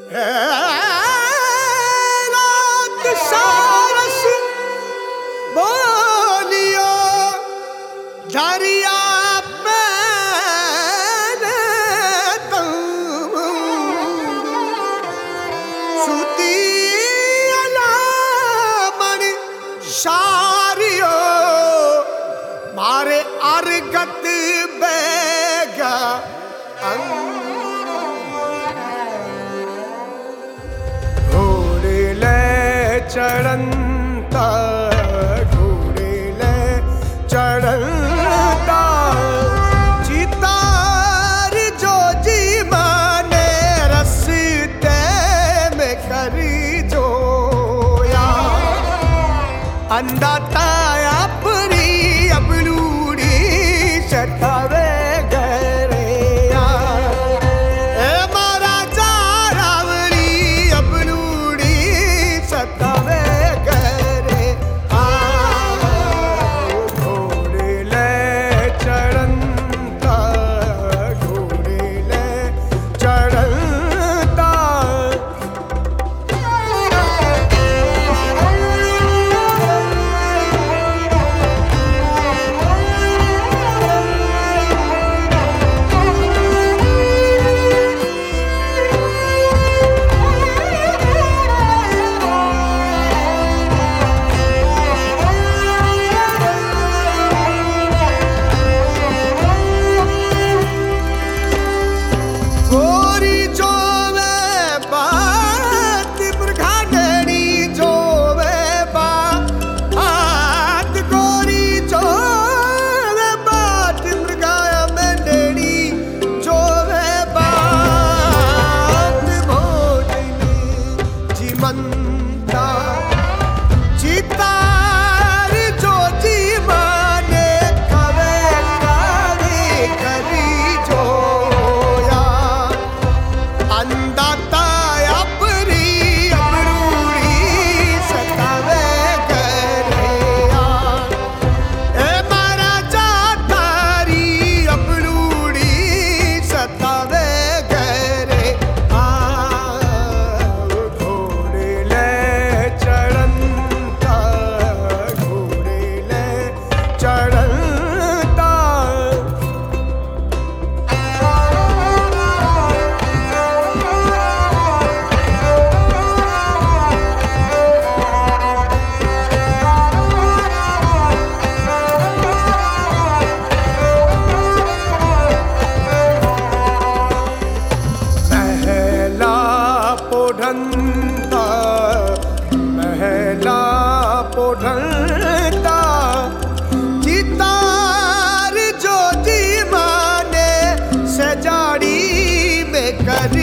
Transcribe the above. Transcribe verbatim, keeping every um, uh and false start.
रात सारस बोलियो झरिया सारियो मारे अरगत बेगा घोड़े ले चढ़ता घोड़े ले चढ़ता चितार जो जी माने रस्ते में करी जो अंदाता अपनी अपलूड़ी सतावे गरे ए मारा चारावली अपलूड़ी सतावे गरे घोड़े ले चढ़ता घोड़े ले चढ़ता चितार जो जी माने कवे कवे करी जो या अंदाता अपनी अपरूड़ी सतावे गरे ए मारा जातारी अपरूड़ी सतावे गरे घोड़े ले चढ़ता घोड़े ले चढ़ता महला पोढ़ंता महला पोढ़ंता चितार जो जी माने सजाड़ी में कर